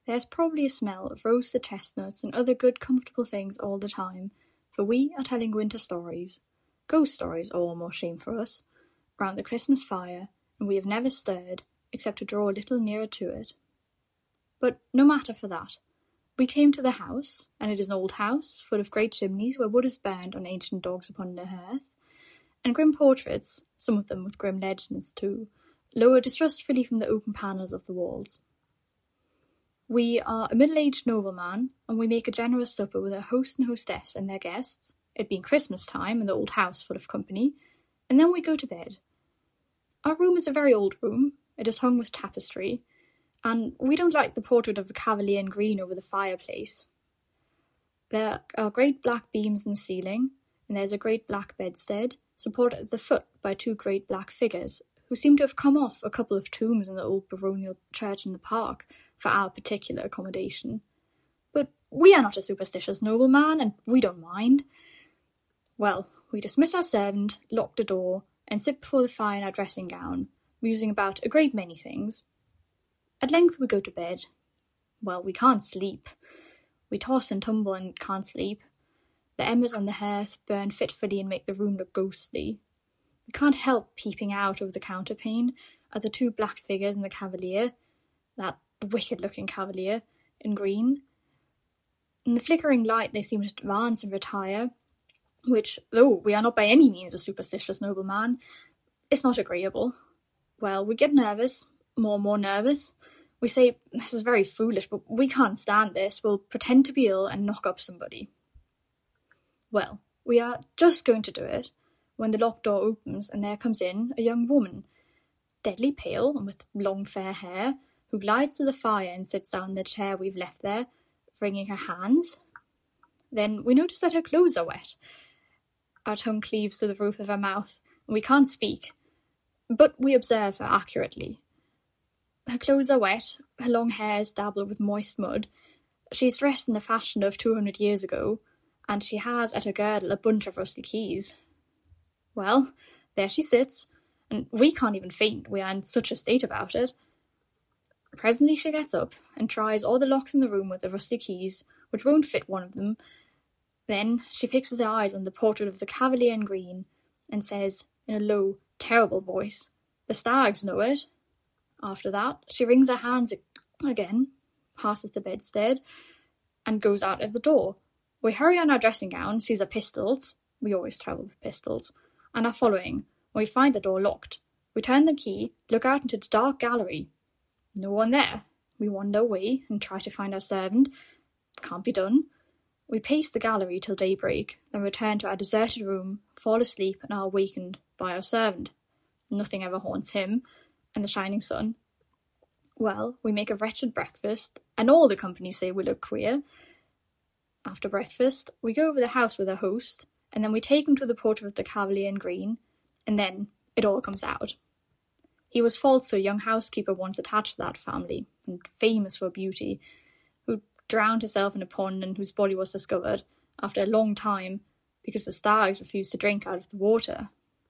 There's probably a smell of roasted chestnuts and other good comfortable things all the time, for we are telling winter stories, ghost stories all more shame for us, round the Christmas fire, and we have never stirred, except to draw a little nearer to it. But no matter for that. We came to the house, and it is an old house, full of great chimneys where wood is burned on ancient dogs upon the hearth, and grim portraits, some of them with grim legends too, lower distrustfully from the open panels of the walls. We are a middle-aged nobleman, and we make a generous supper with our host and hostess and their guests, it being Christmas time and the old house full of company, and then we go to bed. Our room is a very old room. It is hung with tapestry, and we don't like the portrait of a cavalier in green over the fireplace. There are great black beams in the ceiling, and there's a great black bedstead, supported at the foot by two great black figures, who seem to have come off a couple of tombs in the old baronial church in the park for our particular accommodation. But we are not a superstitious nobleman, and we don't mind. Well, we dismiss our servant, lock the door, and sit before the fire in our dressing gown, musing about a great many things. At length we go to bed. Well, we can't sleep. We toss and tumble and can't sleep. The embers on the hearth burn fitfully and make the room look ghostly. We can't help peeping out over the counterpane at the two black figures and the cavalier, that wicked-looking cavalier, in green. In the flickering light they seem to advance and retire, which, though we are not by any means a superstitious nobleman, is not agreeable. Well, we get nervous, more and more nervous. We say, this is very foolish, but we can't stand this. We'll pretend to be ill and knock up somebody. Well, we are just going to do it, when the locked door opens and there comes in a young woman, deadly pale and with long fair hair, who glides to the fire and sits down in the chair we've left there, wringing her hands. Then we notice that her clothes are wet. Our tongue cleaves to the roof of her mouth, and we can't speak. But we observe her accurately. Her clothes are wet, her long hair is dabbled with moist mud. She is dressed in the fashion of 200 years ago, and she has at her girdle a bunch of rusty keys. Well, there she sits, and we can't even faint, we are in such a state about it. Presently she gets up, and tries all the locks in the room with the rusty keys, which won't fit one of them. Then she fixes her eyes on the portrait of the cavalier in green, and says, in a low, terrible voice, "The stags know it." After that, she wrings her hands again, passes the bedstead, and goes out of the door. We hurry on our dressing gowns, seize our pistols, we always travel with pistols, and are following. When we find the door locked, we turn the key, look out into the dark gallery. No one there. We wander away and try to find our servant. Can't be done. We pace the gallery till daybreak, then return to our deserted room, fall asleep, and are awakened by our servant. Nothing ever haunts him, and the shining sun. Well, we make a wretched breakfast, and all the company say we look queer. After breakfast, we go over the house with our host, and then we take him to the portrait of the cavalier in green, and then it all comes out. He was false to a young housekeeper once attached to that family, and famous for beauty, who drowned herself in a pond and whose body was discovered, after a long time, because the stags refused to drink out of the water.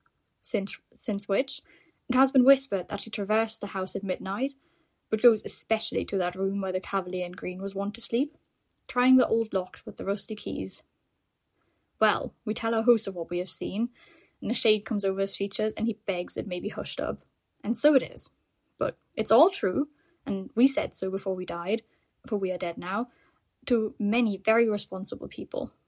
Since which, it has been whispered that she traversed the house at midnight, but goes especially to that room where the cavalier in green was wont to sleep, trying the old lock with the rusty keys. Well, we tell our host of what we have seen, and a shade comes over his features, and he begs it may be hushed up. And so it is. But it's all true, and we said so before we died, for we are dead now, to many very responsible people.